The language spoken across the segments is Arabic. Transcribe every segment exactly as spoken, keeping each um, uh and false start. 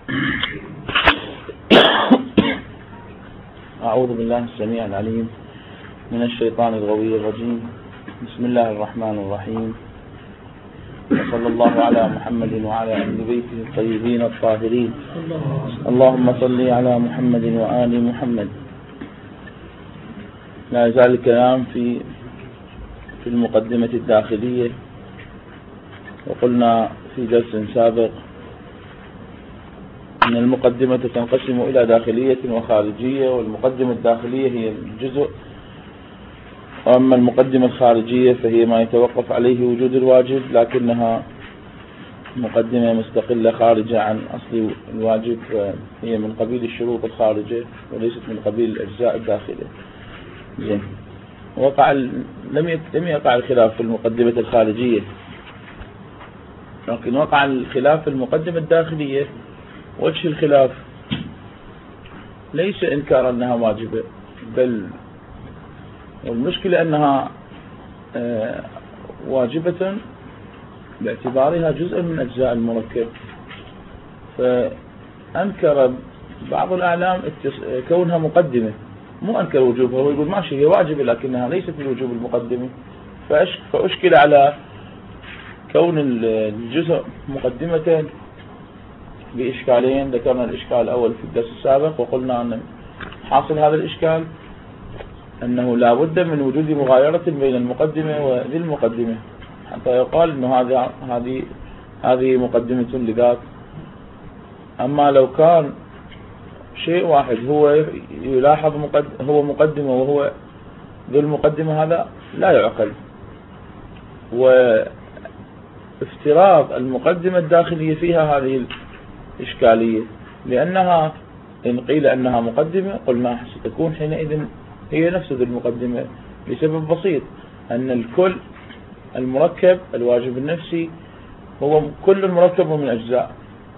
أعوذ بالله السميع العليم من الشيطان الغوي الرجيم. بسم الله الرحمن الرحيم، وصلى الله على محمد وعلى أهل بيته الطيبين الطاهرين. اللهم صل على محمد وآل محمد. لا يزال الكلام في في المقدمة الداخلية، وقلنا في درس سابق أن المقدمة تنقسم إلى داخلية وخارجية، والمقدمة الداخلية هي الجزء، وأما المقدمة الخارجية فهي ما يتوقف عليه وجود الواجب، لكنها مقدمة مستقلة خارجة عن أصل الواجب، هي من قبيل الشروط الخارجة وليست من قبيل الأجزاء الداخلية. زين. وقع لم لم يقع الخلاف في المقدمة الخارجية، لكن وقع الخلاف في المقدمة الداخلية. وجه الخلاف ليس إنكار أنها واجبة، بل والمشكلة أنها واجبة باعتبارها جزء من أجزاء المركب. فأنكر بعض الأعلام كونها مقدمة، مو أنكر وجوبها، هو يقول ماشي هي واجبة لكنها ليست من وجوب المقدمة. فأشكل على كون الجزء مقدمة بإشكالين. ذكرنا الإشكال الأول في الدرس السابق، وقلنا أن حاصل هذا الإشكال أنه لا بد من وجود مغايرة بين المقدمة وذي المقدمة حتى يقال أنه هذه هذه هذه مقدمة لذاك. أما لو كان شيء واحد هو يلاحظ هو مقدمة وهو ذو المقدمة، هذا لا يعقل. وافتراض المقدمة الداخلية فيها هذه الإشكالية، لأنها إن قيل أنها مقدمة قلنا ستكون حينئذ هي نفس ذو المقدمة، لسبب بسيط، أن الكل المركب الواجب النفسي هو كل مركب من أجزاء،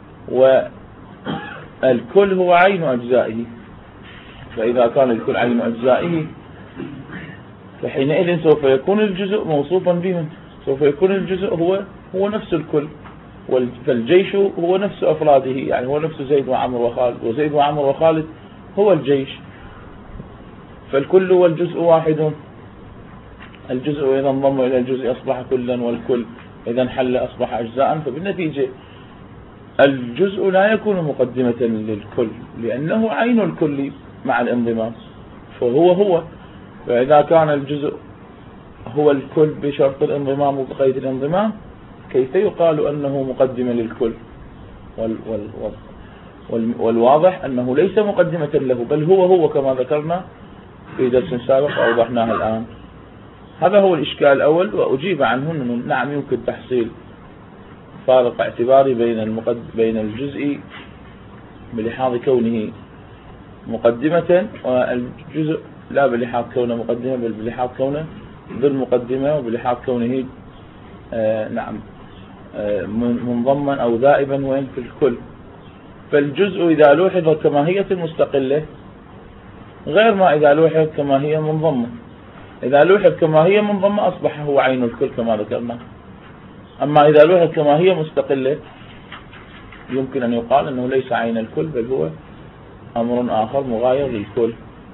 والكل هو عين أجزائه. فإذا كان الكل عين أجزائه فحينئذ سوف يكون الجزء موصوفا به، سوف يكون الجزء هو هو نفس الكل. فالجيش هو نفس أفراده، يعني هو نفس زيد وعمر وخالد، وزيد وعمر وخالد هو الجيش. فالكل والجزء واحد، الجزء إذا انضم إلى الجزء أصبح كلا، والكل إذا انحل أصبح أجزاء. فبالنتيجة الجزء لا يكون مقدمة للكل، لأنه عين الكل مع الانضمام، فهو هو. فإذا كان الجزء هو الكل بشرط الانضمام وبقيد الانضمام، كيف يقال أنه مقدمة للكل؟ وال وال وال والواضح أنه ليس مقدمة له، بل هو هو كما ذكرنا في درس سابق أوضحناه الآن. هذا هو الإشكال الأول، وأجيب عنه أنه نعم يمكن تحصيل فارق اعتباري بين المقد بين الجزء بلحاظ كونه مقدمة، والجزء لا بلحاظ كونه مقدمة بل بلحاظ كونه ذو المقدمة، وبلحاظ كونه آه نعم آه منضما أو ذائبا وين في الكل. فالجزء إذا لوحظ كماهية مستقلة غير ما إذا لوحظ كماهية منضمة. إذا لوحظ كماهية منضمة أصبح هو عين الكل كما ذكرنا. أما إذا لوحظ كماهية مستقلة يمكن أن يقال أنه ليس عين الكل، بل هو أمر آخر مغاير للكل.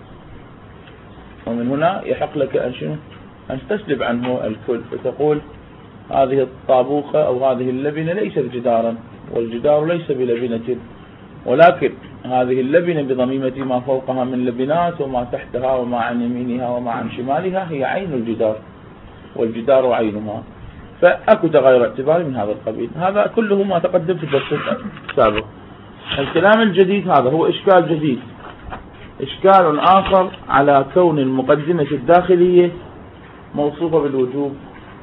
ومن هنا يحق لك أن شنو أن تسلب عنه الكل، فتقول هذه الطابوخة أو هذه اللبنة ليست جدارا، والجدار ليس بلبنة، ولكن هذه اللبنة بضميمة ما فوقها من لبنات، وما تحتها وما عن يمينها وما عن شمالها هي عين الجدار، والجدار عينها. فأكو تغير اعتباري من هذا القبيل. هذا كله ما تقدم في الدرس السابق. الكلام الجديد هذا هو إشكال جديد، إشكال آخر على كون المقدمة الداخلية موصوفة بالوجوب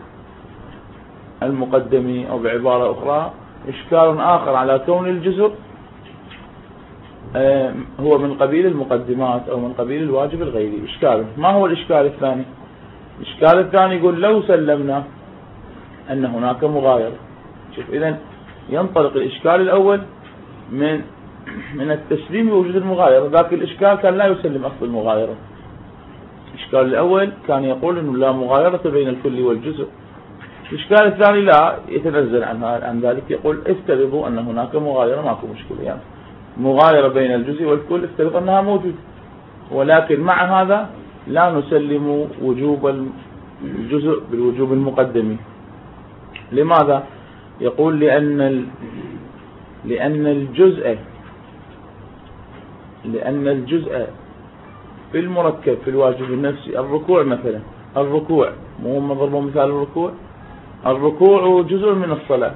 المقدمي، أو بعبارة أخرى إشكال آخر على كون الجزء هو من قبيل المقدمات أو من قبيل الواجب الغيري. إشكال. ما هو الإشكال الثاني؟ الإشكال الثاني يقول لو سلمنا أن هناك مغايرة. شوف، إذن ينطلق الإشكال الأول من من التسليم بوجود المغايرة. ذاك الإشكال كان لا يسلم أصل المغايرة. الإشكال الأول كان يقول أنه لا مغايرة بين الكل والجزء. الإشكال الثاني لا يتنزل عن عن ذلك، يقول افترضوا أن هناك مغايرة، ماكو مشكلة يعني. مغايرة بين الجزء والكل افترض أنها موجودة، ولكن مع هذا لا نسلم وجوب الجزء بالوجوب المقدم. لماذا؟ يقول لأن ال... لأن الجزء لأن الجزء في المركب في الواجب النفسي، الركوع مثلا، الركوع مو هم ضربوا مثال الركوع، الركوع جزء من الصلاة،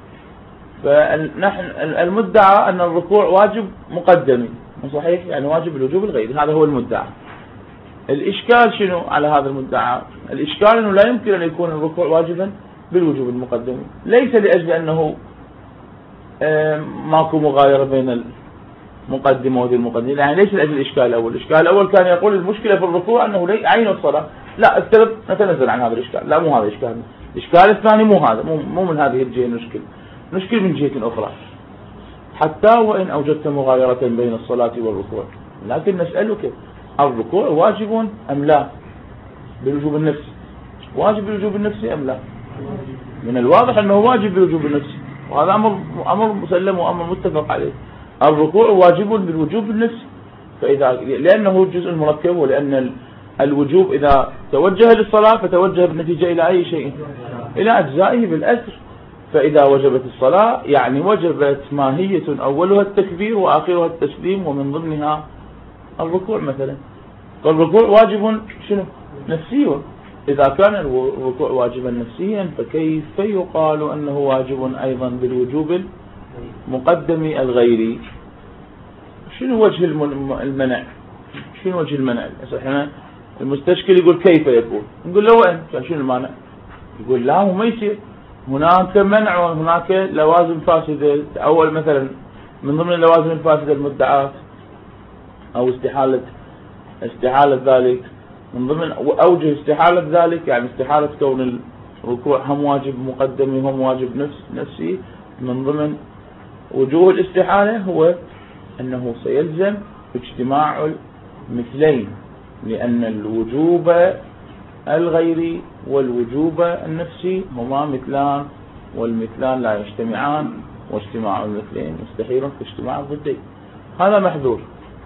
فنحن المدعى أن الركوع واجب مقدمي، صحيح؟ يعني واجب الوجوب الغيري، هذا هو المدعى. الإشكال شنو على هذا المدعى؟ الإشكال أنه لا يمكن أن يكون الركوع واجبا بالوجوب المقدمي، ليس لأجل أنه ماكو مغايرة بين المقدمة وذي المقدمة، يعني ليس لأجل الإشكال الأول. الإشكال الأول كان يقول المشكلة في الركوع أنه عين الصلاة، لا افترض نتنزل عن هذا الإشكال، لا مو هذا الإشكال. الإشكال الثاني مو هذا، مو, مو من هذه الجهة نشكل، نشكل من جهة أخرى. حتى وإن أوجدت مغايرة بين الصلاة والركوع، لكن نسألك الركوع واجب أم لا بالوجوب النفسي؟ واجب بالوجوب النفسي أم لا؟ من الواضح أنه واجب بالوجوب النفسي، وهذا أمر أمر مسلم وأمر متفق عليه. الركوع واجب بالوجوب النفسي، فإذا لأنه الجزء المركب، ولأن الوجوب إذا توجه للصلاة فتوجه بالنتيجة إلى أي شيء؟ إلى أجزائه بالأثر. فإذا وجبت الصلاة يعني وجبت ماهية أولها التكبير وآخرها التسليم ومن ضمنها الركوع مثلا. فالركوع واجب شنو؟ نفسي. إذا كان الركوع واجبا نفسيا فكيف يقال أنه واجب أيضا بالوجوب المقدم الغيري؟ شنو وجه المنع؟ شنو وجه المنع؟ احنا المستشكل يقول كيف يكون، نقول له وين؟ شنو المانع؟ يقول لا هو ما يصير، هناك منع وهناك لوازم فاسدة. أول مثلا من ضمن اللوازم الفاسدة المدعاة أو استحالة استحالة ذلك، من ضمن أوجه استحالة ذلك يعني استحالة كون الركوع هم واجب مقدم هم واجب نفس نفسي. من ضمن وجوه الاستحالة هو أنه سيلزم اجتماع المثلين، لأن الوجوب الغيري والوجوب النفسي هما مثلان، والمثلان لا يجتمعان، واجتماع المثلين مستحيل كاجتماع الضدين. هذا محذور.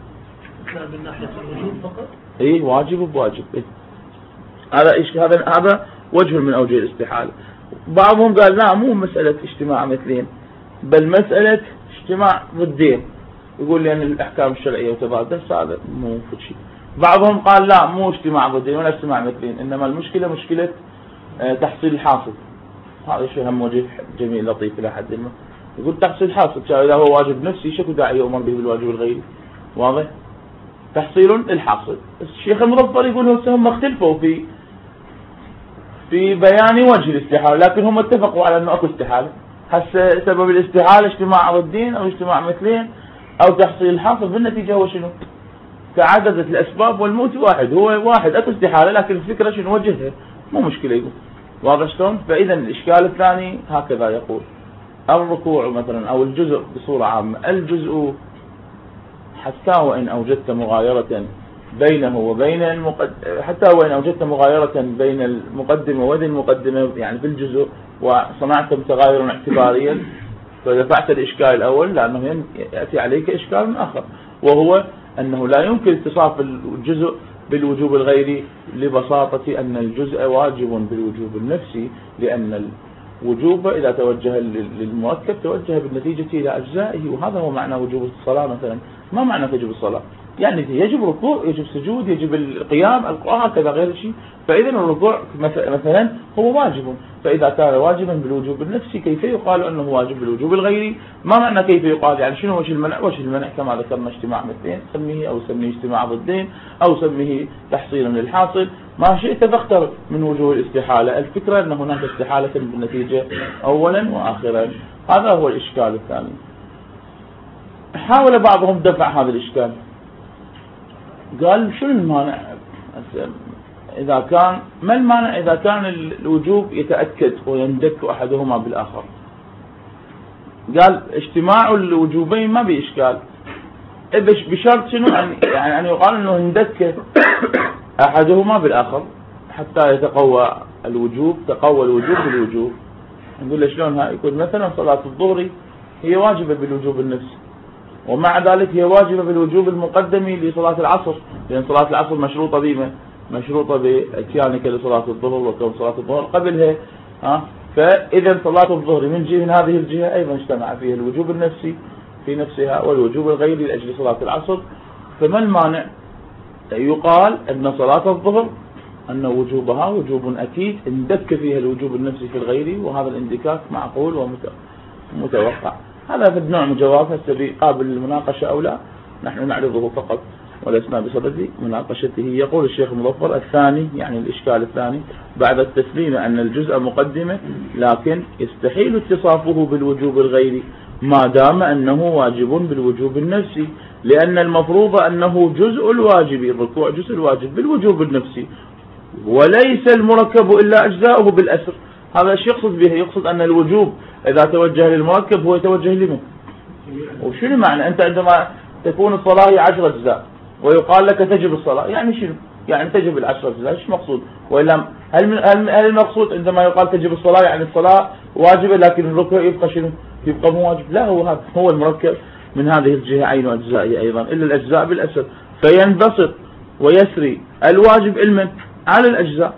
من ناحية الوجوب فقط؟ ايه واجب بواجب. إيه؟ هذا إيش هذا هذا وجه من أوجه الاستحالة. بعضهم قال لا مو مسألة اجتماع مثلين بل مسألة اجتماع ضدين، يقول لأن الأحكام الشرعية وتضاد، هذا مو شيء. بعضهم قال لا مو اجتماع ضدين ولا اجتماع مثلين، إنما المشكلة مشكلة تحصيل الحاصل. هذا شيء هم وجه جميل لطيف إلى حد ما. يقول تحصيل الحاصل إذا هو واجب نفسي شكو داعي يؤمر به بالواجب الغيري؟ واضح؟ تحصيل الحاصل. الشيخ المظفر يقول هم اختلفوا في في بيان وجه الاستحالة، لكن هم اتفقوا على أنه أكو استحالة. هسه سبب الاستحالة اجتماع ضدين أو اجتماع مثلين أو تحصيل الحاصل، بالنتيجة هو شنو؟ تعددت الأسباب والموت واحد، هو واحد أكو استحالة، لكن الفكرة شنو وجهها؟ مو مشكلة يقول. واضح شلون؟ فإذا الإشكال الثاني هكذا يقول الركوع مثلا أو الجزء بصورة عامة، الجزء حتى وإن أوجدت مغايرة بينه وبين المقدم، حتى وإن أوجدت مغايرة بين المقدمة وذي المقدمة يعني في الجزء وصنعت تغايرا اعتباريا فدفعت الإشكال الأول، لأنه يأتي عليك إشكال آخر وهو أنه لا يمكن اتصاف الجزء بالوجوب الغيري لبساطة أن الجزء واجب بالوجوب النفسي، لأن الوجوب إذا توجه للمركب توجه بالنتيجة إلى أجزائه، وهذا هو معنى وجوب الصلاة مثلا. ما معنى تجب الصلاة؟ يعني يجب ركوع، يجب سجود، يجب القيام، القراءة كذا غير شيء. فإذا الركوع مثلا هو واجب، فإذا كان واجبا بالوجوب النفسي كيف يقال أنه واجب بالوجوب الغيري؟ ما معنى كيف يقال؟ يعني شنو وجه المنع؟ وجه المنع كما ذكرنا اجتماع مثلين، سميه أو سميه اجتماع ضدين أو سميه تحصيلا للحاصل، ما شئت فاختر من وجوه الاستحالة. الفكرة أن هناك استحالة بالنتيجة أولا وآخرا. هذا هو الإشكال الثاني. حاول بعضهم دفع هذا الإشكال، قال شو المانع إذا كان ما المانع إذا كان الوجوب يتأكد ويندك أحدهما بالآخر؟ قال اجتماع الوجوبين ما بإشكال بشرط شنو؟ يعني أن يقال أنه اندك أحدهما بالآخر حتى يتقوى الوجوب، تقوى الوجوب بالوجوب. نقول له شلون هاي؟ يقول مثلا صلاة الظهر هي واجبة بالوجوب النفسي، ومع ذلك هي واجبة بالوجوب المقدمي لصلاة العصر، لأن صلاة العصر مشروطة بما مشروطة باتيانك لصلاة الظهر وكون صلاة الظهر قبلها. ها فإذا صلاة الظهر من جهة من هذه الجهة أيضا اجتمع فيها الوجوب النفسي في نفسها والوجوب الغيري لأجل صلاة العصر. فما المانع يقال أن صلاة الظهر أن وجوبها وجوب أكيد اندك فيها الوجوب النفسي في الغيري، وهذا الاندكاك معقول ومتوقع. هذا في النوع من جواب هسه قابل للمناقشة أو لا، نحن نعرضه فقط ولسنا بصدد مناقشته. يقول الشيخ المظفر الثاني يعني الإشكال الثاني بعد التسليم أن الجزء مقدمة، لكن يستحيل اتصافه بالوجوب الغيري ما دام أنه واجب بالوجوب النفسي، لأن المفروض أنه جزء الواجب، الركوع جزء الواجب بالوجوب النفسي، وليس المركب إلا أجزاؤه بالأسر. هذا ايش يقصد به؟ يقصد أن الوجوب إذا توجه للمركب هو يتوجه لمن؟ وشنو معنى أنت عندما تكون الصلاة هي عشر أجزاء ويقال لك تجب الصلاة، يعني شنو؟ يعني تجب العشر أجزاء، ايش مقصود؟ وإلا هل هل المقصود عندما يقال تجب الصلاة يعني الصلاة واجبة لكن الركوع يبقى شنو؟ يبقى مو واجب؟ لا، هو هذا هو المركب من هذه الجهة عين أجزائه أيضا إلا الأجزاء بالأسر، فينبسط ويسري الواجب علما على الأجزاء.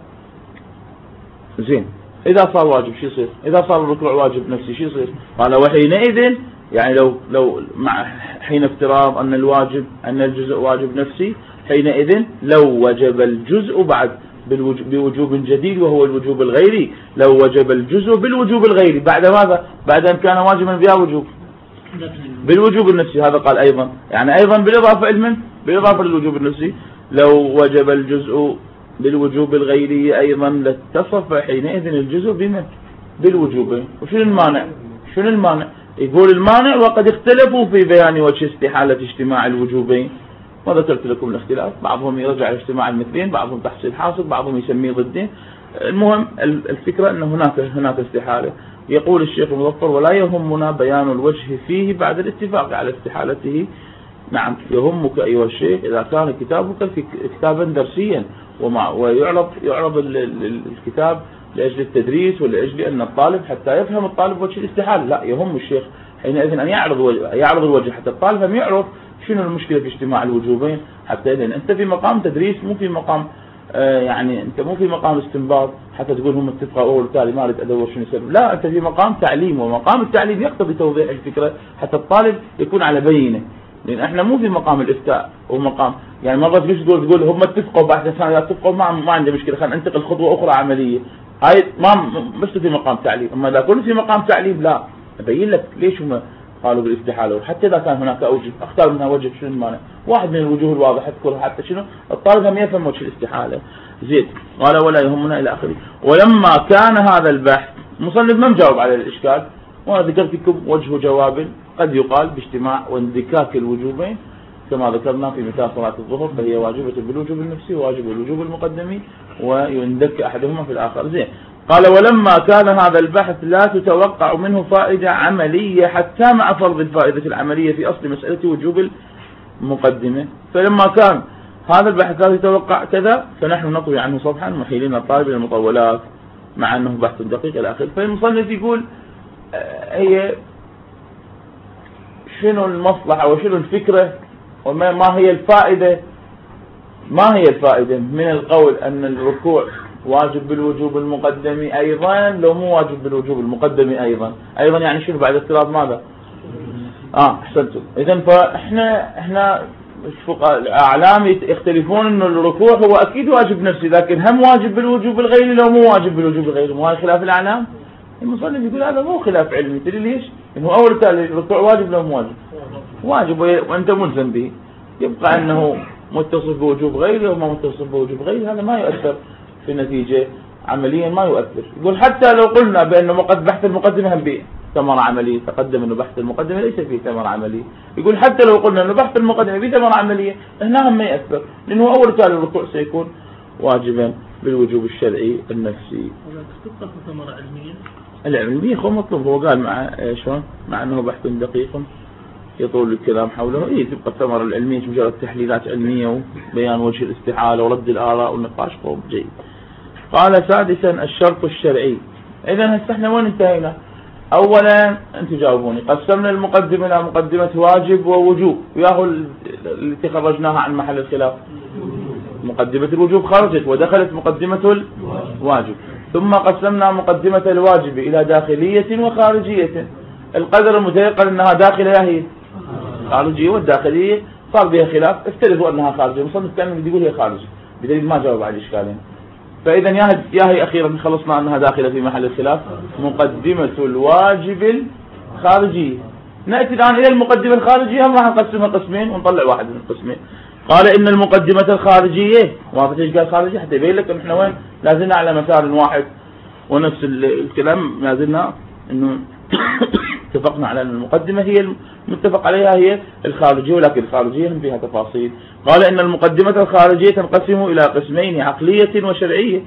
زين، إذا صار واجب شو يصير؟ إذا صار الركوع واجب نفسي شو يصير؟ قال وحينئذ يعني لو لو مع حين افتراض أن الواجب أن الجزء واجب نفسي، حينئذ لو وجب الجزء بعد بوجوب جديد وهو الوجوب الغيري، لو وجب الجزء بالوجوب الغيري بعد ماذا؟ بعد أن كان واجبا بها وجوب بالوجوب النفسي. هذا قال أيضا يعني أيضا بالإضافة علما بالإضافة للوجوب النفسي، لو وجب الجزء بالوجوب الغيري أيضا لاتصف حينئذ الجزء بمن؟ بالوجوب. وشنو المانع؟ شنو المانع؟ يقول المانع وقد اختلفوا في بيان وجه استحالة اجتماع الوجوبين، وذكرت لكم الاختلاف، بعضهم يرجع اجتماع المثلين، بعضهم تحصيل حاصل، بعضهم يسميه ضدين. المهم الفكرة أن هناك هناك استحالة. يقول الشيخ المظفر ولا يهمنا بيان الوجه فيه بعد الاتفاق على استحالته. نعم يهمك أيها الشيخ إذا كان كتابك كتابا درسيا ومع ويعرض يعرض الكتاب لأجل التدريس ولأجل أن الطالب حتى يفهم الطالب وجه الاستحالة. لا، يهم الشيخ حينئذ أن يعرض يعرض الوجه حتى الطالب هم يعرف شنو المشكلة في اجتماع الوجوبين، حتى إذن أنت في مقام تدريس مو في مقام آه يعني أنت مو في مقام استنباط حتى تقول هم اتفقوا أول تالي ما أريد أدور شنو السبب. لا، أنت في مقام تعليم، ومقام التعليم يقتضي توضيح الفكرة حتى الطالب يكون على بينة، لأن احنا مو في مقام الإفتاء ومقام يعني مرات ليش تقول تقول هم اتفقوا بعد سنة إذا اتفقوا ما ما عندي مشكلة، خلينا ننتقل خطوة أخرى عملية. هاي ما بس في مقام تعليم، أما إذا كنت في مقام تعليم لا أبين لك ليش هم قالوا بالاستحالة، وحتى إذا كان هناك أوجه أختار منها وجه شنو المانع، واحد من الوجوه الواضحة أذكرها حتى شنو الطالب هم يفهم وجه الاستحالة. زين، قال ولا يهمنا إلى آخره. ولما كان هذا البحث مصنف ما مجاوب على الإشكال، وأنا ذكرت لكم وجه جواب قد يقال باجتماع واندكاك الوجوبين كما ذكرنا في مثال صلاة الظهر، فهي واجبة بالوجوب النفسي وواجب بالوجوب المقدمي ويندك أحدهما في الآخر. زين، قال ولما كان هذا البحث لا تتوقع منه فائدة عملية حتى مع فرض الفائدة العملية في أصل مسألة وجوب المقدمة، فلما كان هذا البحث لا يتوقع كذا فنحن نطوي عنه صفحا محيلين الطالب للمطولات مع أنه بحث دقيق إلى آخره. فالمصنف يقول هي شنو المصلحة وشنو الفكرة وما ما هي الفائدة ما هي الفائدة من القول أن الركوع واجب بالوجوب المقدمي أيضا لو مو واجب بالوجوب المقدمي أيضا أيضا يعني شنو بعد افتراض ماذا؟ آه أحسنتم. إذن فإحنا إحنا الأعلام يختلفون إنه الركوع هو أكيد واجب نفسي، لكن هم واجب بالوجوب الغيري لو مو واجب بالوجوب الغيري، مو هذا خلاف الأعلام؟ المصنف يقول هذا مو خلاف علمي. تدري ليش؟ إنه أول تالي الركوع واجب لو مو واجب؟ واجب وأنت ملزم به، يبقى أنه متصف بوجوب غيري وما متصف بوجوب غيري هذا ما يؤثر في النتيجة عمليا، ما يؤثر. يقول حتى لو قلنا بأنه بحث المقدمة هم به ثمرة عملية، تقدم أنه بحث المقدمة ليس فيه ثمرة عملية، يقول حتى لو قلنا أنه بحث المقدمة فيه ثمرة عملية هنا هم ما يأثر، لأنه أول تالي الركوع سيكون واجبا بالوجوب الشرعي النفسي. تبقى ثمرة علمية؟ العلمية هو مطلوب، هو قال مع شلون مع أنه بحث دقيق يطول الكلام حوله، إيه تبقى الثمرة العلمية مجرد تحليلات علمية وبيان وجه الاستحالة ورد الآراء والنقاش قوم جيد. قال سادسا الشرط الشرعي. إذا هسه احنا وين انتهينا؟ أولا أنتم جاوبوني، قسمنا المقدمة إلى مقدمة واجب ووجوب، وياهو التي خرجناها عن محل الخلاف. مقدمة الوجوب خرجت ودخلت مقدمة الواجب. ثم قسمنا مقدمة الواجب إلى داخلية وخارجية. القدر المتيقن أنها داخلة هي خارجية، والداخلية صار بها خلاف، افترضوا أنها خارجية، مصنف كان يقول هي خارجية بدليل ما جاوب على الإشكالين. فإذا يا هي أخيرا خلصنا أنها داخلة في محل الخلاف، مقدمة الواجب الخارجية. نأتي الآن إلى المقدمة الخارجية، هم راح نقسمها قسمين ونطلع واحد من القسمين. قال إن المقدمة الخارجية، واضح ايش قال خارجية حتى يبين لك إن احنا وين لازلنا على مسار واحد ونفس الكلام، لازلنا إنه اتفقنا على أن المقدمة هي المتفق عليها هي الخارجية، ولكن الخارجية هم فيها تفاصيل. قال إن المقدمة الخارجية تنقسم إلى قسمين، عقلية وشرعية.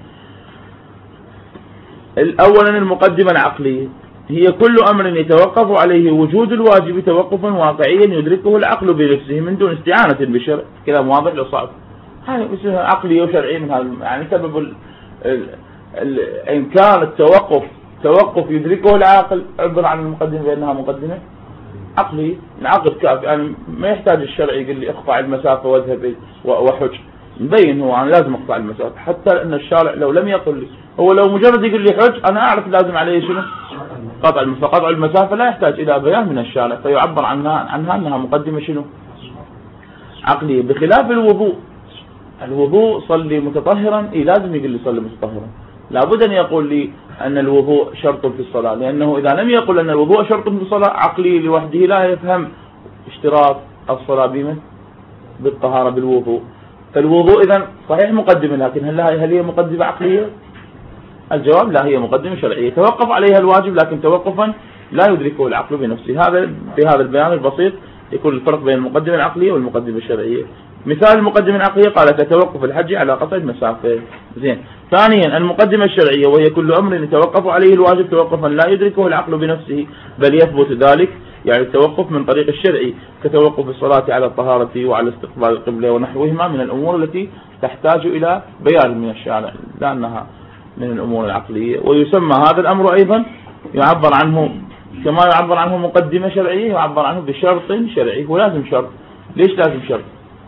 الأولا المقدمة العقلية، هي كل أمر يتوقف عليه وجود الواجب توقفا واقعيا يدركه العقل بنفسه من دون استعانة بشرع. كلام واضح لو صعب، هاي اسمها عقلية وشرعية من هذا، يعني سبب ال ال ال إن كان التوقف توقف يدركه العقل، عبر عن المقدمة بأنها مقدمة عقلية. العقل كافي، يعني ما يحتاج الشرع يقول لي اقطع المسافة واذهب وحج، مبين هو أنا لازم اقطع المسافة، حتى أن الشارع لو لم يقل لي، هو لو مجرد يقول لي حج أنا أعرف لازم عليه شنو؟ قطع المسافة. قطع المسافة لا يحتاج إلى بيان من الشارع، فيعبر عنها عنها أنها مقدمة شنو؟ عقلية. بخلاف الوضوء، الوضوء صلي متطهرا، إيه لازم يقول لي صلي متطهرا، لابد أن يقول لي أن الوضوء شرط في الصلاة، لأنه إذا لم يقل أن الوضوء شرط في الصلاة عقلي لوحده لا يفهم اشتراط الصلاة بمن؟ بالطهارة بالوضوء. فالوضوء إذا صحيح مقدمة، لكن هل هل هي مقدمة عقلية؟ الجواب لا، هي مقدمة شرعية توقف عليها الواجب، لكن توقفا لا يدركه العقل بنفسه. هذا بهذا البيان البسيط يكون الفرق بين المقدمة العقلية والمقدمة الشرعية. مثال المقدمة العقلية قال كتوقف الحج على قطع المسافة. زين. ثانيا المقدمة الشرعية، وهي كل أمر يتوقف عليه الواجب توقفا لا يدركه العقل بنفسه بل يثبت ذلك، يعني التوقف من طريق الشرعي، كتوقف الصلاة على الطهارة وعلى استقبال القبلة ونحوهما من الأمور التي تحتاج إلى بيان من الشارع، لأنها من الأمور العقلية. ويسمى هذا الأمر أيضا يعبر عنه كما يعبر عنه مقدمة شرعية، يعبر عنه بشرط شرعي. هو لازم شرط. ليش لازم شرط؟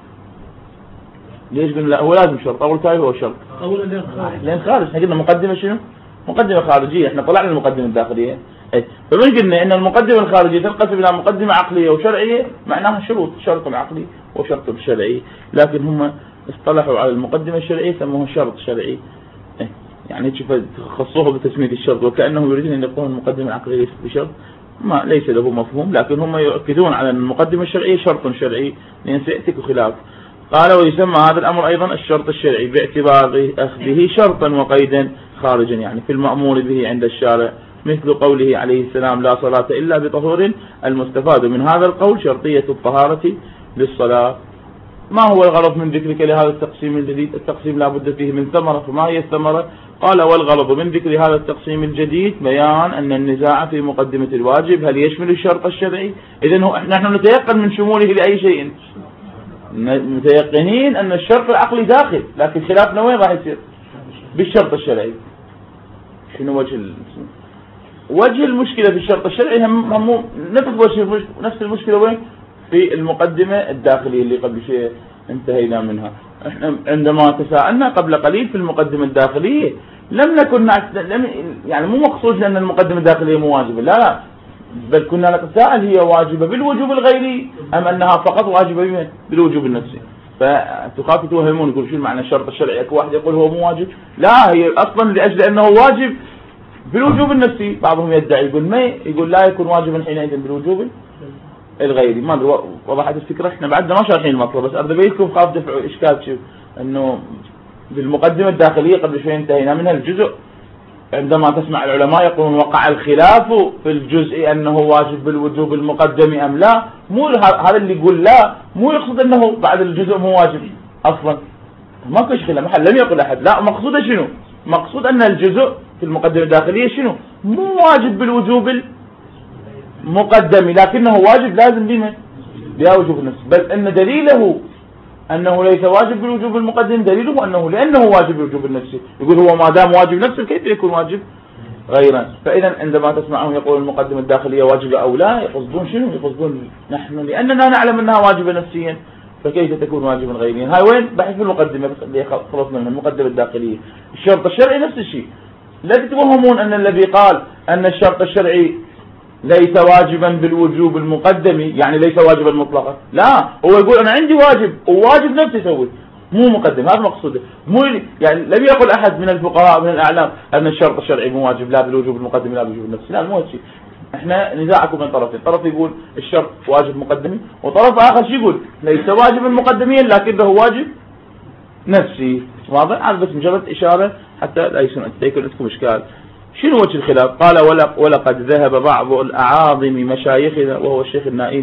ليش قلنا لا هو لازم شرط؟ أول كاي هو شرط. أولا لين خارج. لين خارج. احنا قلنا مقدمة شنو؟ مقدمة خارجية. احنا طلعنا المقدمة الداخلية. اي فمن قلنا إن المقدمة الخارجية تنقسم إلى مقدمة عقلية وشرعية، معناها شروط، شرط عقلي وشرط شرعي، لكن هم اصطلحوا على المقدمة الشرعية سموها شرط شرعي. اي يعني خصوه بتسمية الشرط، وكأنهم يريدون أن يقولون المقدمة العقلية بشرط، ما ليس له مفهوم، لكن هم يؤكدون على أن المقدمة الشرعية شرط شرعي، لأن سيأتيك خلاف. قال ويسمى هذا الأمر أيضا الشرط الشرعي باعتبار أخذه شرطا وقيدا خارجا، يعني في المأمور به عند الشارع، مثل قوله عليه السلام لا صلاة إلا بطهور، المستفاد من هذا القول شرطية الطهارة للصلاة. ما هو الغرض من ذكرك لهذا التقسيم الجديد؟ التقسيم لا بد فيه من ثمرة، فما هي الثمرة؟ قال والغرض من ذكر هذا التقسيم الجديد بيان أن النزاع في مقدمة الواجب هل يشمل الشرط الشرعي؟ إذن نحن نتيقن من شموله لأي شيء، متيقنين أن الشرط العقلي داخل، لكن خلافنا وين راح يصير؟ بالشرط الشرعي. شنو وجه ال... وجه المشكلة في الشرط الشرعي؟ هم, هم نفس وجه نفس المشكلة وين؟ في المقدمة الداخلية اللي قبل شيء انتهينا منها. احنا عندما تساءلنا قبل قليل في المقدمة الداخلية لم نكن لم يعني مو مقصود لأن المقدمة الداخلية مو واجبة، لا لا، بل كنا نتساءل هي واجبة بالوجوب الغيري أم أنها فقط واجبة بالوجوب النفسي. فتخاف توهمون يقول شو معنى الشرط الشرعي؟ اكو واحد يقول هو مو واجب، لا هي أصلا لأجل أنه واجب بالوجوب النفسي. بعضهم يدعي يقول ما يقول لا يكون واجبا حينئذ بالوجوب الغيري. ما ادري وضحت الفكرة. احنا بعدنا ما شارحين المطلب، بس اريد ابينكم خاف دفعوا اشكال شو انه بالمقدمة الداخلية قبل شوي انتهينا منها الجزء، عندما تسمع العلماء يقولون وقع الخلاف في الجزء انه واجب بالوجوب المقدم ام لا، مو هذا اللي يقول لا مو يقصد انه بعد الجزء مو واجب اصلا، ما كاش خلاف محل لم يقل احد، لا مقصود شنو؟ مقصود ان الجزء في المقدمة الداخلية شنو؟ مو واجب بالوجوب المقدم، لكنه واجب لازم بما بها وجوب النفس، بل ان دليله أنه ليس واجب بالوجوب المقدم دليله أنه لأنه واجب بالوجوب النفسي. يقول هو ما دام واجب نفسه كيف يكون واجب غيرا. فإذا عندما تسمعهم يقول المقدمة الداخلية واجبة أو لا، يقصدون شنو؟ يقصدون نحن لأننا نعلم أنها واجبة نفسيا فكيف تكون واجبا غيريا. هاي وين بحث في المقدمة اللي خلصنا منها، المقدمة الداخلية. الشرط الشرعي نفس الشيء. لا تتوهمون أن الذي قال أن الشرط الشرعي ليس واجبا بالوجوب المقدمي يعني ليس واجبا مطلقا، لا، هو يقول أنا عندي واجب وواجب نفسي أسوي مو مقدم، هذا مقصوده. مو يعني لم يقل أحد من الفقهاء من الأعلام أن الشرط الشرعي مو واجب لا بالوجوب المقدمي لا بالوجوب النفسي، لا، مو هذا الشيء. احنا نزاعكم بين طرفين، طرف يقول الشرط واجب مقدمي وطرف آخر شيء يقول ليس واجبا مقدميا لكنه واجب نفسي. واضح؟ هذا بس مجرد إشارة حتى لا يكون عندكم إشكال. شنو وجه الخلاف؟ قال ولقد ذهب بعض الأعاظم مشايخنا، وهو الشيخ النائمي،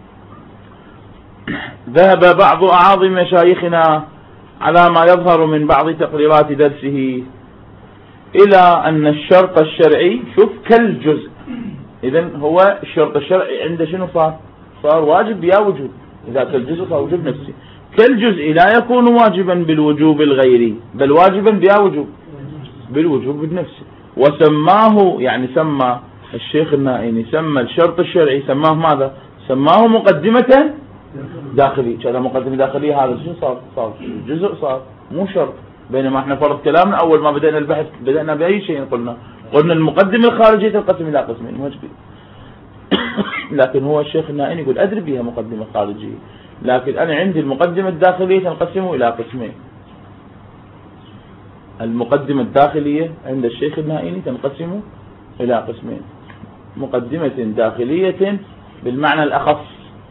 ذهب بعض أعاظم مشايخنا على ما يظهر من بعض تقريرات درسه إلى أن الشرط الشرعي شوف كالجزء. إذن هو الشرط الشرعي عنده شنو صار؟ صار واجب يا وجوب. إذا كالجزء صار وجوب نفسي. كالجزء لا يكون واجبا بالوجوب الغيري بل واجبا بيا وجوب بالوجوب النفسي. وسماه يعني سمى الشيخ النائمي سمى الشرط الشرعي سماه ماذا؟ سماه مقدمة داخلية. كذا مقدمة داخلية هذا شو صار؟ صار جزء، صار مو شرط. بينما احنا فرض كلامنا اول ما بدأنا البحث بدأنا بأي شيء قلنا قلنا المقدمة الخارجية تنقسم إلى قسمين مو لكن هو الشيخ النائمي يقول أدري بها مقدمة خارجية، لكن أنا عندي المقدمة الداخلية تنقسم إلى قسمين. المقدمة الداخلية عند الشيخ النائمي تنقسم إلى قسمين: مقدمة داخلية بالمعنى الأخص.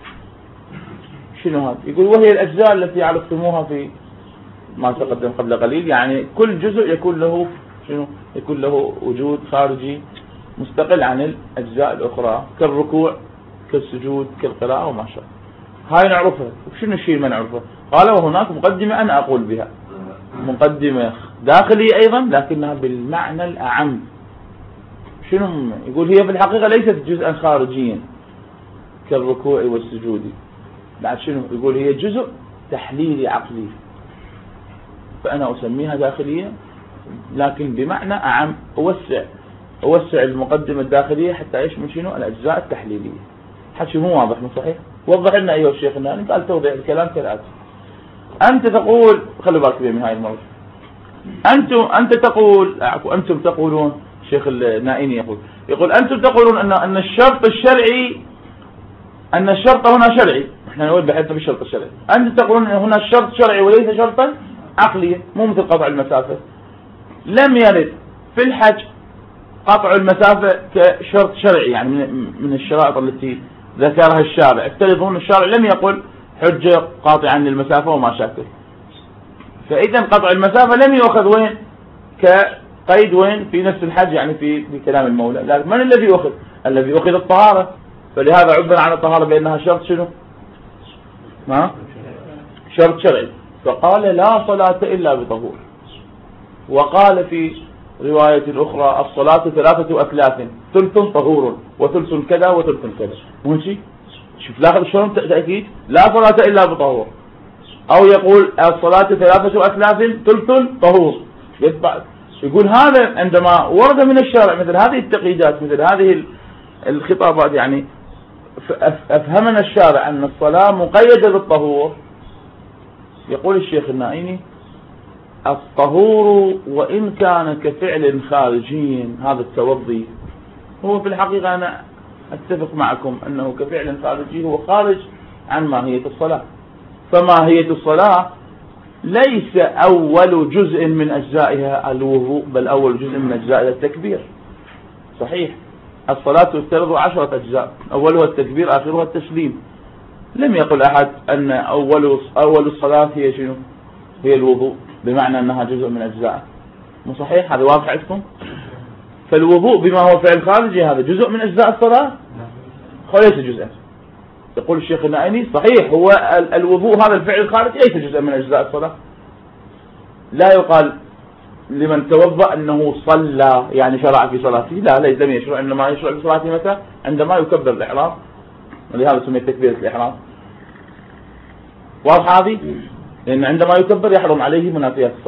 شنو هذا؟ يقول وهي الأجزاء التي عرفتموها في ما تقدم قبل قليل، يعني كل جزء يكون له شنو؟ يكون له وجود خارجي مستقل عن الأجزاء الأخرى، كالركوع كالسجود كالقراءة وما شاء. هاي نعرفها. وشنو الشيء ما نعرفه؟ قال وهناك مقدمة أنا أقول بها، مقدمة داخلية أيضا لكنها بالمعنى الأعم. شنو؟ يقول هي في الحقيقة ليست جزءا خارجيا كالركوع والسجود، بعد شنو؟ يقول هي جزء تحليلي عقلي، فأنا أسميها داخلية لكن بمعنى أعم، أوسع أوسع المقدمة الداخلية حتى يشمل شنو؟ الأجزاء التحليلية. حكي مو واضح مو صحيح؟ وضح لنا أيها الشيخ النائمي. قال توضيح الكلام كالآتي: أنت تقول، خلوا بالك من هاي المرة، أنتم أنت تقول أنتم تقولون، الشيخ النائمي يقول يقول أنتم تقولون أن أن الشرط الشرعي أن الشرط هنا شرعي. احنا نقول بحثنا بالشرط الشرعي. أنتم تقولون أن هنا الشرط شرعي وليس شرطا عقليا، مو مثل قطع المسافة. لم يرد في الحج قطع المسافة كشرط شرعي، يعني من من الشرائط التي ذكرها الشارع. افترضون الشارع لم يقل حجة قاطعا للمسافة وما شاكل، فإذا قطع المسافة لم يؤخذ وين؟ كقيد وين؟ في نفس الحج، يعني في في كلام المولى. لكن من الذي أخذ؟ الذي أخذ الطهارة. فلهذا عبر عن الطهارة بأنها شرط شنو؟ ما؟ شرط شرعي. فقال لا صلاة إلا بطهور. وقال في رواية أخرى الصلاة ثلاثة أثلاث، ثلث طهور وثلث كذا وثلث كذا. مو شيء؟ شوف لاحظ شلون تأكيد؟ لا صلاة إلا بطهور. أو يقول الصلاة ثلاثة أثلاث ثلث طهور. يقول هذا عندما ورد من الشارع مثل هذه التقييدات مثل هذه الخطابات، يعني أفهمنا الشارع أن الصلاة مقيدة بالطهور. يقول الشيخ النائمي الطهور وإن كان كفعل خارجي، هذا التوضي هو في الحقيقة أنا أتفق معكم أنه كفعل خارجي هو خارج عن ماهية الصلاة. فماهية الصلاة ليس أول جزء من أجزائها الوضوء، بل أول جزء من أجزائها التكبير. صحيح الصلاة تفترض عشرة أجزاء، أولها التكبير آخرها التسليم. لم يقل أحد أن أول أول الصلاة هي شنو؟ هي الوضوء، بمعنى أنها جزء من أجزائها. مو صحيح؟ هذا واضح عندكم؟ فالوضوء بما هو فعل خارجي هذا جزء من أجزاء الصلاة وليس جزءا. يقول الشيخ النائمي صحيح هو الوضوء هذا الفعل الخارجي ليس جزء من أجزاء الصلاة. لا يقال لمن توضأ أنه صلى يعني شرع في صلاته، لا ليس لم يشرع، إنما يشرع في صلاته متى؟ عندما يكبر الإحرام، ولهذا سمي تكبيرة الإحرام. واضح هذه؟ لأن عندما يكبر يحرم عليه منافيات الصلاة.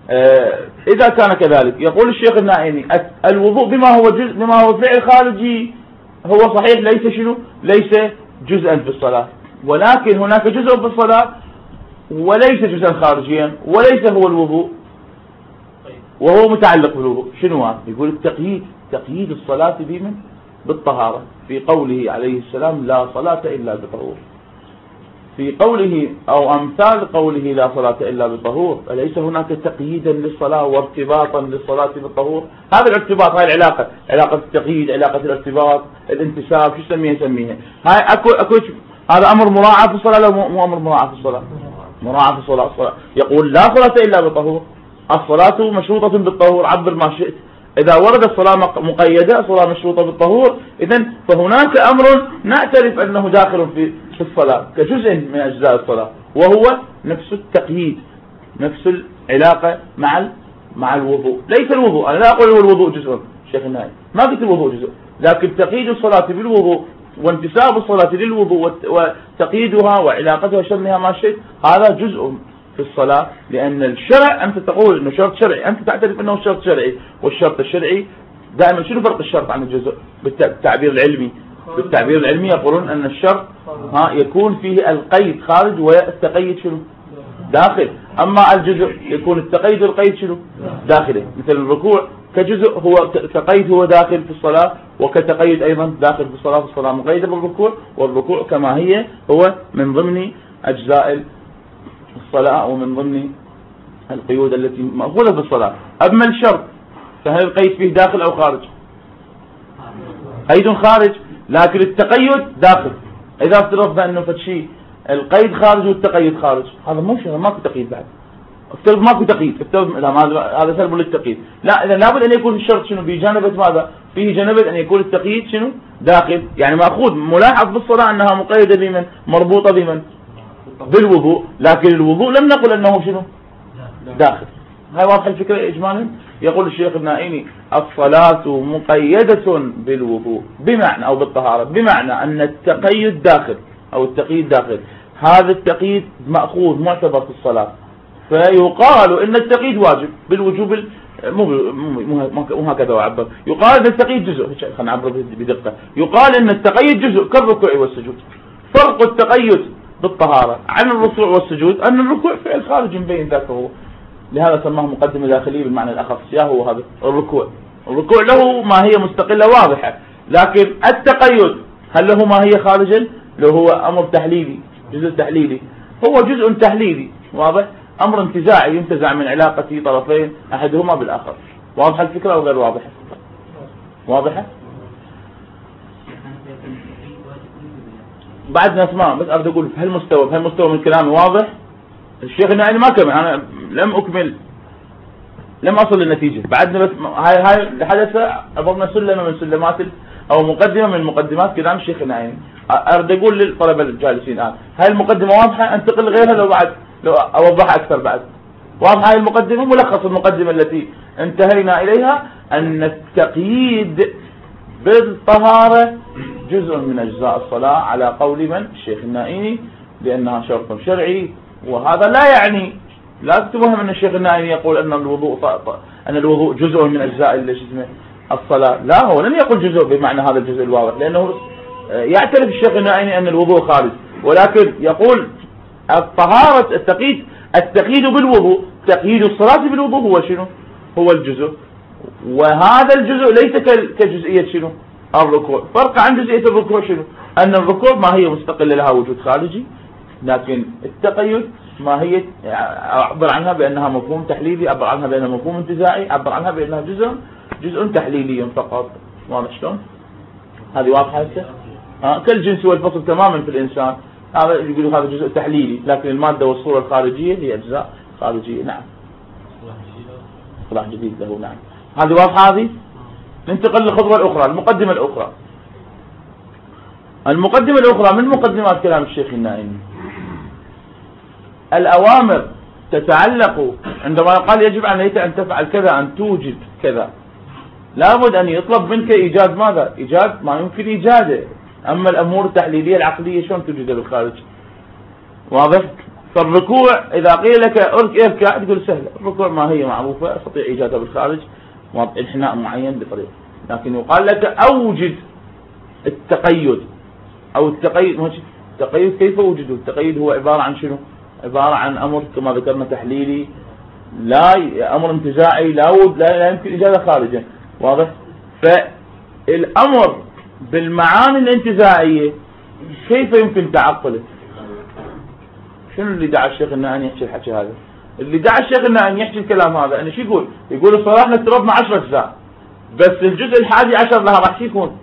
آه إذا كان كذلك يقول الشيخ النائمي الوضوء بما هو جزء بما هو فعل خارجي هو صحيح ليس شنو ليس جزءا في الصلاة، ولكن هناك جزء في الصلاة وليس جزءا خارجيا وليس هو الوضوء وهو متعلق بالوضوء. شنو هذا؟ يقول التقييد، تقييد الصلاة بمن؟ بالطهارة، في قوله عليه السلام لا صلاة إلا بطهور، في قوله أو أمثال قوله لا صلاة إلا بطهور، أليس هناك تقييدا للصلاة وارتباطا للصلاة بالطهور؟ هذا الارتباط، هاي العلاقة، علاقة التقييد، علاقة الارتباط، الانتساب، شو سميها سميها هاي أكو أكو هذا أمر مراعاة في الصلاة لا مو أمر مراعاة في الصلاة؟ مراعاة في الصلاة. الصلاة يقول لا صلاة إلا بطهور، الصلاة مشروطة بالطهور، عبر ما شئت. إذا ورد الصلاة مقيدة، الصلاة مشروطة بالطهور، إذن فهناك أمر نعترف أنه داخل في في الصلاة كجزء من أجزاء الصلاة، وهو نفس التقييد، نفس العلاقة مع مع الوضوء. ليس الوضوء، أنا لا أقول هو الوضوء جزء، شيخ النائب ما قلت الوضوء جزء، لكن تقييد الصلاة بالوضوء وانتساب الصلاة للوضوء وتقييدها وعلاقتها شرطها ما شئت، هذا جزء في الصلاة. لأن الشرع أنت تقول أنه شرط شرعي، أنت تعترف أنه شرط شرعي، والشرط الشرعي دائما شنو فرق الشرط عن الجزء؟ بالتعبير العلمي، بالتعبير العلمي يقولون أن الشرط ها يكون فيه القيد خارج والتقيد شنو؟ داخل. أما الجزء يكون التقيد والقيد شنو؟ داخله. مثل الركوع كجزء هو كقيد هو داخل في الصلاة، وكتقيد أيضا داخل في الصلاة، في الصلاة مقيدة بالركوع، والركوع كما هي هو من ضمن أجزاء الصلاة ومن ضمن القيود التي مأخوذة بالصلاة. أما الشرط فهل القيد فيه داخل أو خارج؟ قيد خارج، لكن التقيد داخل. إذا افترضنا أنه فشي القيد خارج والتقيد خارج، هذا مو شيء، ماكو تقييد بعد. افترض ماكو تقييد، افترض هذا سلب للتقييد. لا، إذا لابد أن يكون الشرط شنو؟ بجانبة ماذا؟ فيه جانبة أن يكون التقييد شنو؟ داخل، يعني مأخوذ ملاحظ بالصلاة أنها مقيدة بمن؟ مربوطة بمن؟ بالوضوء، لكن الوضوء لم نقل أنه شنو؟ داخل. هاي واضح الفكرة إجمالا. يقول الشيخ النائمي الصلاة مقيدة بالوضوء بمعنى أو بالطهارة، بمعنى أن التقيد داخل أو التقييد داخل. هذا التقييد مأخوذ معتبر في الصلاة، فيقال إن التقييد واجب بالوجوب، مو مو هكذا أعبر، يقال أن التقييد جزء، خلينا نعبر بدقة، يقال أن التقييد جزء كالركوع والسجود. فرق التقيد بالطهارة عن الركوع والسجود أن الركوع فعل خارج مبين ذاته، لهذا سماه مقدمة داخلية بالمعنى الأخص. يا هو هذا الركوع، الركوع له ما هي مستقلة واضحة، لكن التقيد هل له ما هي خارجا؟ له هو أمر تحليلي، جزء تحليلي، هو جزء تحليلي واضح، أمر انتزاعي ينتزع من علاقة طرفين أحدهما بالآخر. واضح الفكرة أو غير واضحة؟ واضحة؟ بعد نسمع، بس أريد أقول بهالمستوى بهالمستوى من كلامي واضح. الشيخ النائمي ما كمل، أنا لم أكمل، لم أصل للنتيجة. بعدنا بس هاي هاي الحدث عبرنا سلمة من سلمات أو مقدمة من مقدمات كلام الشيخ النائمي. أريد أقول للطلبة الجالسين الآن هاي المقدمة واضحة، أنتقل غيرها لو بعد لو أوضحها أكثر بعد. واضحة هاي المقدمة، ملخص المقدمة التي انتهينا إليها أن التقييد بالطهارة جزء من أجزاء الصلاة على قول من؟ الشيخ النائمي، لأنها شرط شرعي. وهذا لا يعني، لا تتوهم أن الشيخ النائمي يقول أن الوضوء أن الوضوء جزء من أجزاء الصلاة، لا، هو لم يقل جزء بمعنى هذا الجزء الواضح، لأنه يعترف الشيخ النائمي أن الوضوء خارج، ولكن يقول الطهارة التقييد التقييد بالوضوء، تقييد الصلاة بالوضوء هو شنو؟ هو الجزء، وهذا الجزء ليس كجزئية شنو؟ الركوع. فرق عن جزئية الركوع شنو؟ أن الركوع ما هي مستقلة لها وجود خارجي، لكن التقيد ما هي أعبر عنها بأنها مفهوم تحليلي، أعبر عنها بأنها مفهوم انتزاعي، أعبر عنها بأنها جزء جزء تحليلي فقط. واضح شلون؟ هذه واضحة هسه؟ ها كالجنس والفصل تماما في الإنسان، هذا يقولوا هذا جزء تحليلي، لكن المادة والصورة الخارجية هي أجزاء خارجية. نعم، اصطلاح جديد له. نعم، هذه واضحة. هذه ننتقل للخطوة الأخرى، المقدمة الأخرى. المقدمة الأخرى من مقدمات كلام الشيخ النائمي، الأوامر تتعلق عندما قال يجب عليك أن تفعل كذا، أن توجد كذا، لابد أن يطلب منك إيجاد ماذا؟ إيجاد ما يمكن إيجاده. أما الأمور التحليلية العقلية شلون توجد بالخارج؟ واضح؟ فالركوع إذا قيل لك اركع تقول سهلة، الركوع ما هي معروفة أستطيع إيجادها بالخارج انحناء معين بطريقة، لكن يقال لك أوجد التقيد أو التقيد. التقيد كيف وجده؟ التقيد هو عبارة عن شنو؟ عبارة عن أمر كما ذكرنا تحليلي، لا أمر انتزاعي لا لا يمكن إيجاده خارجا، واضح؟ فالأمر بالمعاني الانتزاعية كيف يمكن تعقله؟ شنو اللي دعا الشيخ النائي يحكي الحكي هذا؟ اللي دعا الشيخ النائي يحكي الكلام هذا أنا شو يقول؟ يقول الصلاة احنا افترضنا عشرة أجزاء، بس الجزء الحادي عشر لها راح يكون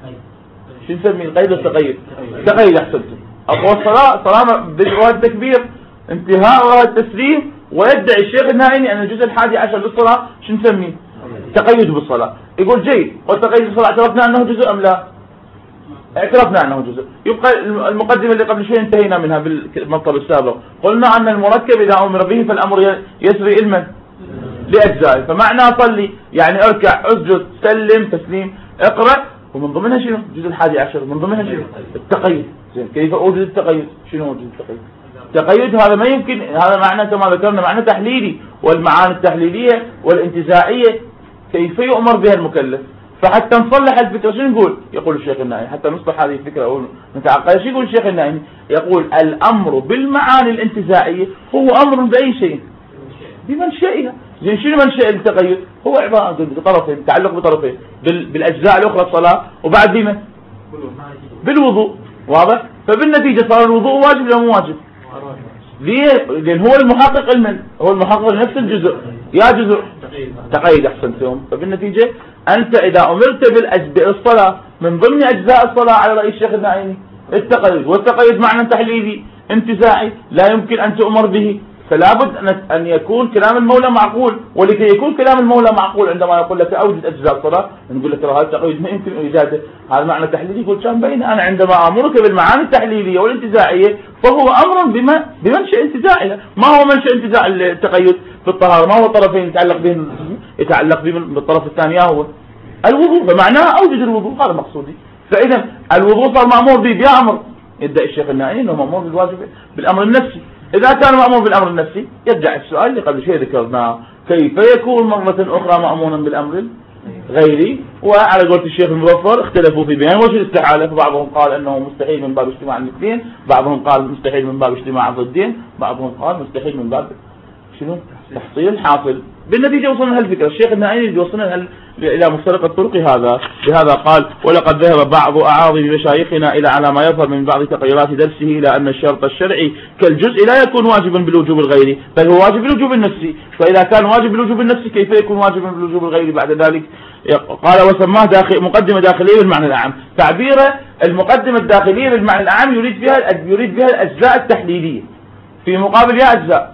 شو نسميه؟ القيد والتقيد. تقيد أحسنتم. أقوى الصلاة صلاة بدء التكبير انتهاء التسليم، ويدعي الشيخ النائي أن الجزء الحادي عشر للصلاة شو نسميه؟ تقيد بالصلاة. يقول جيد، والتقيد بالصلاة اعترفنا أنه جزء أم لا؟ اعترفنا أنه جزء. يبقى المقدمة اللي قبل شوي انتهينا منها بالمطلب السابق، قلنا أن المركب إذا أمر به فالأمر يسري علما لأجزائه، فمعنى صلي يعني اركع اسجد سلم تسليم اقرأ، ومن ضمنها شنو؟ الجزء الحادي عشر من ضمنها شنو؟ التقيد. زين كيف أوجد التقيد؟ شنو أوجد التقيد؟ التقيد هذا ما يمكن، هذا معنى كما ذكرنا معنى تحليلي، والمعاني التحليلية والانتزاعية كيف يؤمر بها المكلف. فحتى نصلح الفكرة شو نقول؟ يقول الشيخ النائي حتى نصلح هذه الفكرة أو نتعقل، شو يقول الشيخ النائي؟ يقول الأمر بالمعاني الانتزاعية هو أمر بأي شيء بمنشئها. زين شنو منشأ التقيد؟ هو عبارة عن بطرفين، تعلق بطرفين بالأجزاء الأخرى الصلاة، وبعد بما بالوضوء، واضح؟ فبالنتيجة صار الوضوء واجب ولا مو واجب؟ ليه؟ لأن هو المحقق المن هو المحقق لنفس الجزء، يا جزء تقيد أحسنتم. فبالنتيجة أنت إذا أمرت بالصلاة من ضمن أجزاء الصلاة على رأي الشيخ النائي التقيد، والتقيد معنى تحليلي انتزاعي لا يمكن أن تؤمر به، فلا بد أن يكون كلام المولى معقول. ولكي يكون كلام المولى معقول عندما يقول لك أوجد أجزاء الصلاة نقول لك هذا التقييد ما يمكن إيجاده، هذا معنى تحليلي. يقول كان بين أنا عندما أمرك بالمعاني التحليلية والانتزاعية فهو أمر بما بمنشأ انتزاعها. ما هو منشأ انتزاع التقيد في الطهارة؟ ما هو طرفين يتعلق به يتعلق به بالطرف الثاني هو الوضوء، فمعناها أوجد الوضوء، هذا مقصودي. فإذا الوضوء صار مأمور به بأمر، يدعي الشيخ النائي أنه مأمور بالواجب بالأمر النفسي. إذا كان مأمور بالأمر النفسي يرجع السؤال اللي قبل شيء ذكرناه، كيف يكون مرة أخرى مأمورا بالأمر الغيري؟ وعلى قولة الشيخ المظفر اختلفوا في بيان وجه الاستحالة، فبعضهم قال أنه مستحيل من باب اجتماع الاثنين، بعضهم قال مستحيل من باب اجتماع الضدين، بعضهم قال مستحيل من باب شنو؟ تحصيل الحاصل. بالنتيجة وصلنا لهالفكرة. الشيخ النائي وصلنا إلى مفترق الطرق هذا. لهذا قال ولقد ذهب بعض أعاظم مشايخنا إلى على ما يظهر من بعض تقريرات درسه إلى أن الشرط الشرعي كالجزء لا يكون واجبا بالوجوب الغيري، بل هو واجب بالوجوب النفسي. فإذا كان واجب بالوجوب النفسي كيف يكون واجبا بالوجوب الغيري بعد ذلك؟ قال وسماه داخل مقدمة داخلية بالمعنى الأعم. تعبيره المقدمة الداخلية بالمعنى الأعم يريد بها يريد بها الأجزاء التحليلية في مقابل يا أجزاء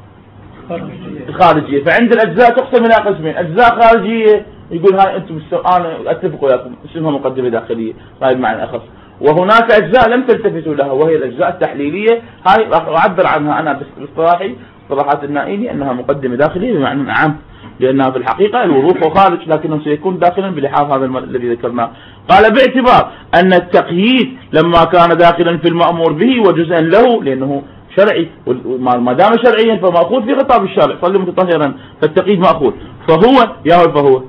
الخارجية. فعند الأجزاء تقسم إلى قسمين، أجزاء خارجية يقول هاي أنتم أنا أتفق وياكم اسمها مقدمة داخلية، هاي بمعنى أخص. وهناك أجزاء لم تلتفتوا لها وهي الأجزاء التحليلية، هاي راح أعبر عنها أنا باصطلاحي اصطلاحات النائي أنها مقدمة داخلية بمعنى عام، لأنها في الحقيقة الوضوح هو خارج لكنه سيكون داخلا بلحاظ هذا الذي ذكرناه. قال باعتبار أن التقييد لما كان داخلا في المأمور به وجزءا له لأنه شرعي، ما دام شرعيا فمأخوذ في خطاب الشارع صلي متطهرا، فالتقييد مأخوذ، فهو يا هو فهو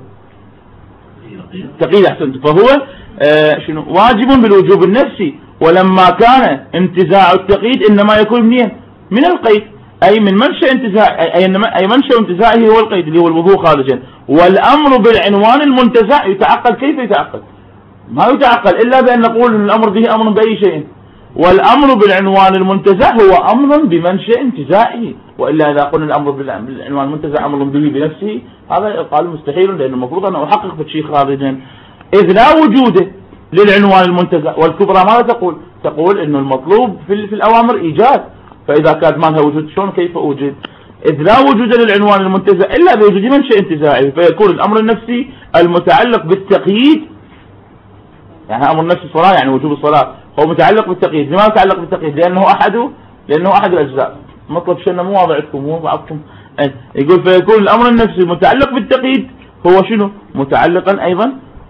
تقييد أحسنت، فهو آه شنو واجب بالوجوب النفسي. ولما كان انتزاع التقييد إنما يكون منين؟ من القيد، أي من منشأ انتزاع أي, أي منشأ انتزاعه هو القيد اللي هو الوضوء خارجا. والأمر بالعنوان المنتزع يتعقل. كيف يتعقل؟ ما يتعقل إلا بأن نقول إن الأمر به أمر بأي شيء، والأمر بالعنوان المنتزع هو أمر بمنشأ انتزاعه، وإلا إذا قلنا الأمر بالعنوان المنتزع أمر به بنفسه هذا قال مستحيل، لأن المفروض أن أحقق في الشيء خارجا إذ لا وجود للعنوان المنتزع. والكبرى ماذا تقول؟ تقول إنه المطلوب في, في الأوامر إيجاد، فإذا كان ما لها وجود شلون كيف أوجد؟ إذ لا وجود للعنوان المنتزع إلا بوجود منشأ انتزاعي، فيكون الأمر النفسي المتعلق بالتقييد، يعني أمر نفس الصلاة يعني وجوب الصلاة هو متعلق بالتقييد. لماذا متعلق بالتقييد؟ لأنه أحد لأنه أحد الأجزاء. مطلب شنو مو واضعكم مو بعضكم. يقول فيكون الأمر النفسي المتعلق بالتقييد هو شنو؟ متعلقا أيضا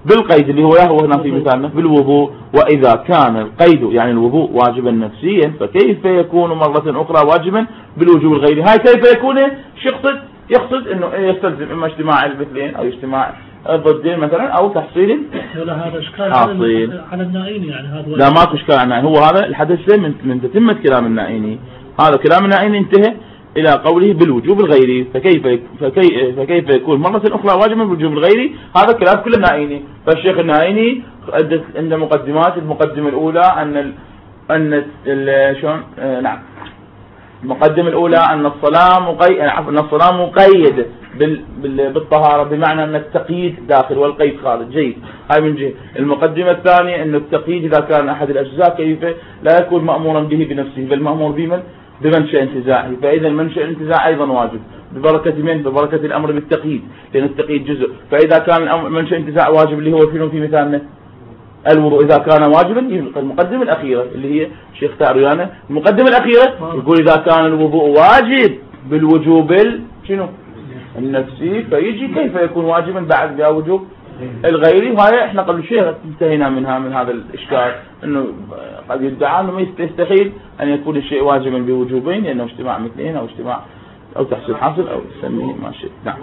بالقيد اللي هو هو هنا في مثالنا بالوضوء. وإذا كان القيد يعني الوضوء واجبا نفسيا فكيف يكون مرة أخرى واجبا بالوجوب الغيري؟ هاي كيف يكون ايش يقصد؟ يقصد انه يستلزم اما اجتماع المثلين او اجتماع الضدين مثلا او تحصيل ولا هذا اشكال حاصل على النائيني يعني هذا لا ماكو اشكال على النائيني. هو هذا الحدث من من تتمة كلام النائيني. هذا كلام النائيني انتهى الى قوله بالوجوب الغيري. فكيف فكيف فكيف يكون مرة اخرى واجبا بالوجوب الغيري؟ هذا كلام كل النائيني. فالشيخ النائيني عنده مقدمات. المقدمة الاولى ان ال ان ال شلون آه نعم المقدمة الأولى أن الصلاة مقيد أن الصلاة مقيد بال... بال... بالطهارة، بمعنى أن التقييد داخل والقيد خارج. جيد. هاي من جهة. المقدمة الثانية أن التقييد إذا كان أحد الأجزاء كيف لا يكون مأمورا به بنفسه بل مأمور بمن؟ بمنشأ انتزاعه. فإذا المنشأ الانتزاع أيضا واجب ببركة من؟ ببركة الأمر بالتقييد، لأن التقييد جزء. فإذا كان منشأ انتزاع واجب اللي هو شنو في مثالنا؟ الوضوء إذا كان واجبا. المقدمة الأخيرة اللي هي شيخ تعريانة المقدمة الأخيرة يقول إذا كان الوضوء واجب بالوجوب شنو النفسي فيجي كيف يكون واجبا بعد جاء وجوب الغيري. وهي احنا قبل شيء انتهينا منها من هذا الإشكال انه قد يدعى انه ما يستحيل ان يكون الشيء واجبا بوجوبين لانه اجتماع مثلين او اجتماع او تحصيل حاصل او تسميه ما شئت. نعم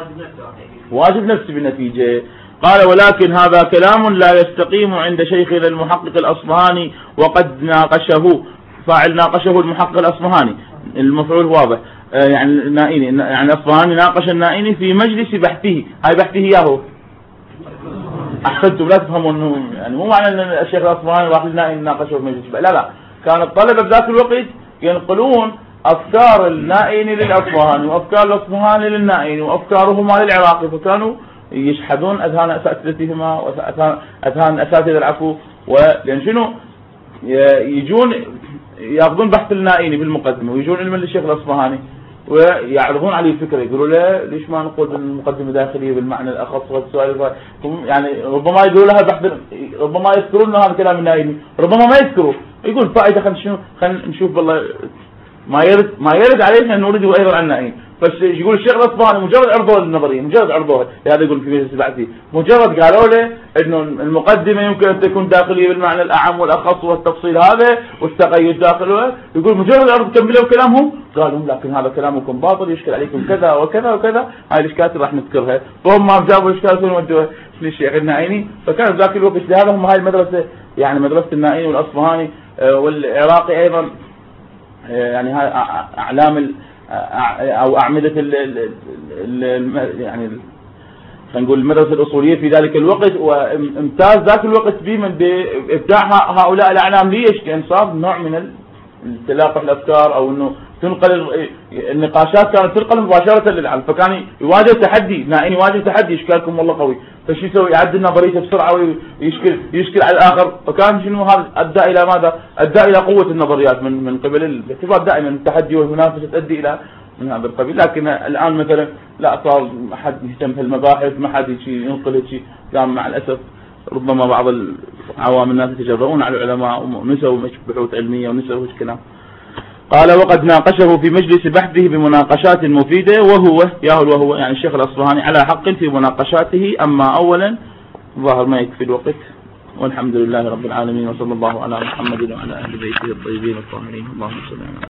واجب نفسي بالنتيجة. قال ولكن هذا كلام لا يستقيم عند شيخنا المحقق الأصبهاني وقد ناقشه. فاعل ناقشه المحقق الأصبهاني، المفعول واضح. آه يعني النائيني يعني الأصبهاني ناقش النائيني في مجلس بحثه. هاي بحثه ياهو. أحسنتم لا تفهموا انه يعني مو معنى ان الشيخ الأصبهاني واحد النائيني ناقشه في مجلس. لا لا كان الطلبة بذاك الوقت ينقلون أفكار النائيني للأصبهاني وأفكار الأصبهاني للنائيني وأفكارهما للعراقي، فكانوا يشحذون أذهان أساتذتهما وأذهان أساتذة العفو. ولأن شنو يجون يأخذون بحث النائيني بالمقدمة ويجون علم للشيخ الأصبهاني ويعرضون عليه الفكرة. يقولوا له ليش ما نقول المقدمة داخلية بالمعنى الأخص والسؤال يعني ربما يقولوا لها بحث ربما يذكرون له هذا كلام النائيني ربما ما يذكروا. يقول فائدة خلينا شنو خلينا نشوف بالله ما يرد ما يرد علينا أن نريده أيضا عن النائيني. بس يقول الشيخ الأصبهاني مجرد عرضوها للنظرية مجرد عرضوها هذا يقول في مجلس بعثي مجرد قالوا له انه المقدمة يمكن ان تكون داخلية بالمعنى الأعم والأخص والتفصيل هذا والتقيد داخله. يقول مجرد عرض كملوا كلامهم قالوا لكن هذا كلامكم باطل يشكل عليكم كذا وكذا وكذا. هاي الاشكالات راح نذكرها. فهم ما جابوا الاشكالات ودوها للشيخ النائيني. فكان ذاك الوقت لهذا هم هاي المدرسة يعني مدرسة النائيني والأصبهاني والعراقي ايضا يعني هاي اعلام او اعمدة ال ال ال يعني خلينا نقول المدرسة الأصولية في ذلك الوقت. وامتاز ذاك الوقت بمن بإبداع هؤلاء الأعلام. ليش؟ لأن صار نوع من تلاقح الأفكار أو إنه تنقل النقاشات كانت تنقل مباشرة للعلم. فكان يواجه تحدي نائيني يواجه تحدي إشكالكم والله قوي. فشو يسوي؟ يعدل نظريته بسرعة ويشكل يشكل على الآخر. فكان شنو هذا أدى إلى ماذا؟ أدى إلى قوة النظريات من من قبل الاعتبار دائما التحدي والمنافسة تؤدي إلى من هذا القبيل. لكن الآن مثلا لا صار ما حد يهتم في المباحث ما حد شيء ينقل شيء. كان مع الأسف ربما بعض العوام الناس يتجرؤون على العلماء ونسوا بحوث علمية ونسوا كلام. قال وقد ناقشه في مجلس بحثه بمناقشات مفيدة وهو ياهو وهو يعني الشيخ الأصبهاني على حق في مناقشاته. أما أولا ظاهر ما يكفي الوقت. والحمد لله رب العالمين وصلى الله على محمد وعلى أهل بيته الطيبين الطاهرين. اللهم صل على